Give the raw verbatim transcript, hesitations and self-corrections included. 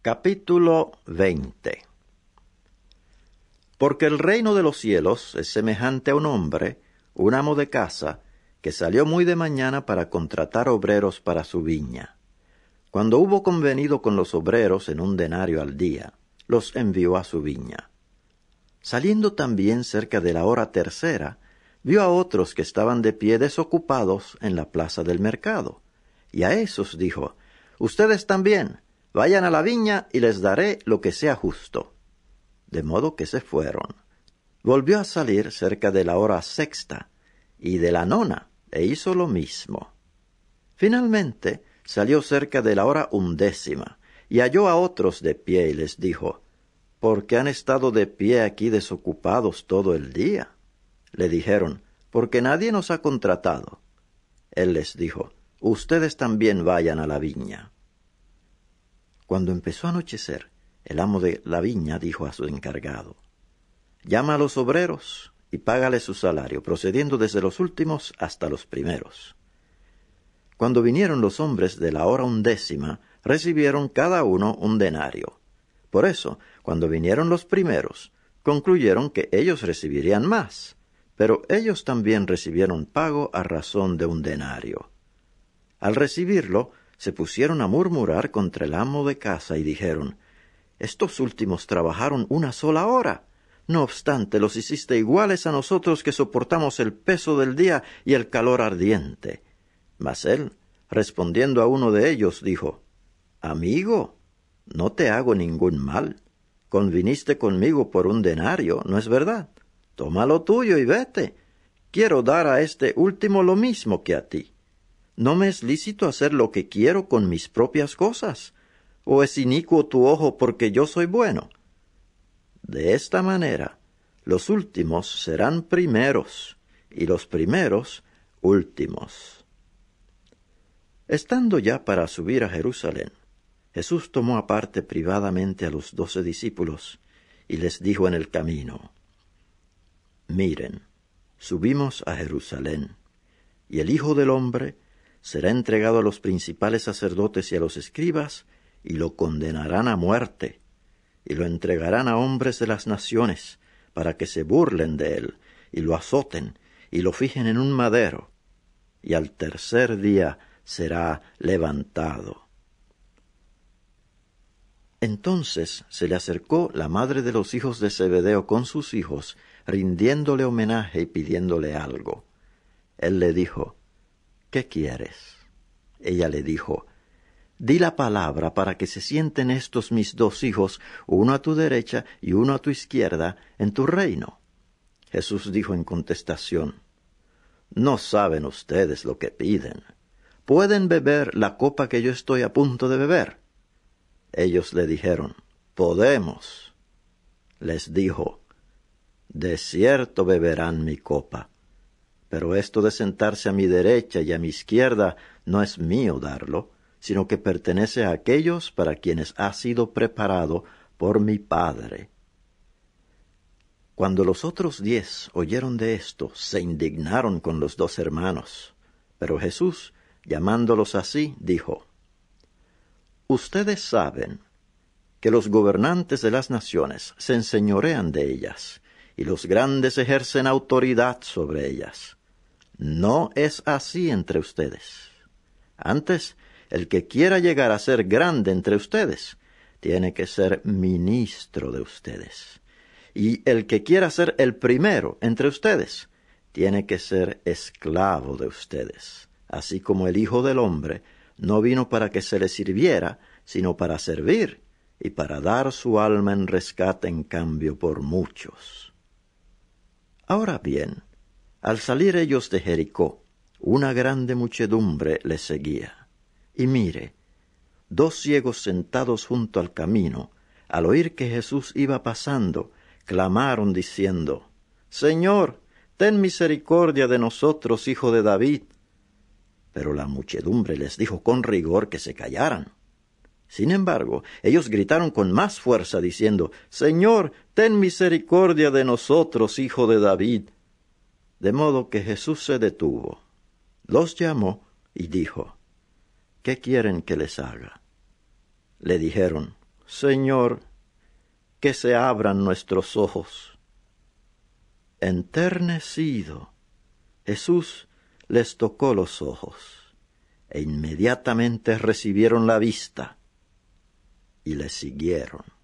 Capítulo veinte. Porque el reino de los cielos es semejante a un hombre, un amo de casa, que salió muy de mañana para contratar obreros para su viña. Cuando hubo convenido con los obreros en un denario al día, los envió a su viña. Saliendo también cerca de la hora tercera, vio a otros que estaban de pie desocupados en la plaza del mercado, y a esos dijo: «Ustedes también, vayan a la viña y les daré lo que sea justo». De modo que se fueron. Volvió a salir cerca de la hora sexta y de la nona, e hizo lo mismo. Finalmente salió cerca de la hora undécima, y halló a otros de pie y les dijo: «¿Por qué han estado de pie aquí desocupados todo el día?» Le dijeron: «Porque nadie nos ha contratado». Él les dijo: «Ustedes también vayan a la viña». Cuando empezó a anochecer, el amo de la viña dijo a su encargado: «Llama a los obreros y págales su salario, procediendo desde los últimos hasta los primeros». Cuando vinieron los hombres de la hora undécima, recibieron cada uno un denario. Por eso, cuando vinieron los primeros, concluyeron que ellos recibirían más, pero ellos también recibieron pago a razón de un denario. Al recibirlo, se pusieron a murmurar contra el amo de casa y dijeron: «Estos últimos trabajaron una sola hora. No obstante, los hiciste iguales a nosotros que soportamos el peso del día y el calor ardiente». Mas él, respondiendo a uno de ellos, dijo: «Amigo, no te hago ningún mal. Conviniste conmigo por un denario, ¿no es verdad? Toma lo tuyo y vete. Quiero dar a este último lo mismo que a ti. ¿No me es lícito hacer lo que quiero con mis propias cosas? ¿O es inicuo tu ojo porque yo soy bueno?» De esta manera, los últimos serán primeros, y los primeros últimos. Estando ya para subir a Jerusalén, Jesús tomó aparte privadamente a los doce discípulos, y les dijo en el camino: «Miren, subimos a Jerusalén, y el Hijo del Hombre será entregado a los principales sacerdotes y a los escribas, y lo condenarán a muerte, y lo entregarán a hombres de las naciones, para que se burlen de él, y lo azoten, y lo fijen en un madero, y al tercer día será levantado». Entonces se le acercó la madre de los hijos de Zebedeo con sus hijos, rindiéndole homenaje y pidiéndole algo. Él le dijo: «¿Qué quieres?» Ella le dijo: «Di la palabra para que se sienten estos mis dos hijos, uno a tu derecha y uno a tu izquierda, en tu reino». Jesús dijo en contestación: «No saben ustedes lo que piden. ¿Pueden beber la copa que yo estoy a punto de beber?» Ellos le dijeron: «Podemos». Les dijo: «De cierto beberán mi copa, pero esto de sentarse a mi derecha y a mi izquierda no es mío darlo, sino que pertenece a aquellos para quienes ha sido preparado por mi Padre». Cuando los otros diez oyeron de esto, se indignaron con los dos hermanos. Pero Jesús, llamándolos así, dijo: «Ustedes saben que los gobernantes de las naciones se enseñorean de ellas, y los grandes ejercen autoridad sobre ellas. No es así entre ustedes. Antes, el que quiera llegar a ser grande entre ustedes, tiene que ser ministro de ustedes. Y el que quiera ser el primero entre ustedes, tiene que ser esclavo de ustedes. Así como el Hijo del Hombre no vino para que se le sirviera, sino para servir, y para dar su alma en rescate en cambio por muchos». Ahora bien, al salir ellos de Jericó, una grande muchedumbre les seguía. Y mire, dos ciegos sentados junto al camino, al oír que Jesús iba pasando, clamaron diciendo: «Señor, ten misericordia de nosotros, hijo de David». Pero la muchedumbre les dijo con rigor que se callaran. Sin embargo, ellos gritaron con más fuerza diciendo: «Señor, ten misericordia de nosotros, hijo de David». De modo que Jesús se detuvo, los llamó y dijo: «¿Qué quieren que les haga?». Le dijeron: Señor, que se abran nuestros ojos. Enternecido, Jesús les tocó los ojos, e inmediatamente recibieron la vista y le siguieron.